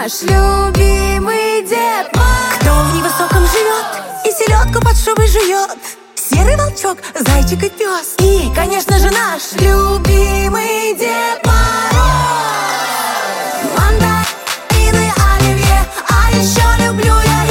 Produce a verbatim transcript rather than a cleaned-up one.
наш любимый Дед Мороз. Кто в невысоком живет и селедку под шубой жует? Серый волчок, зайчик и пес. И, конечно же, наш любимый Дед Мороз. Мандарины, оливье, а еще люблю я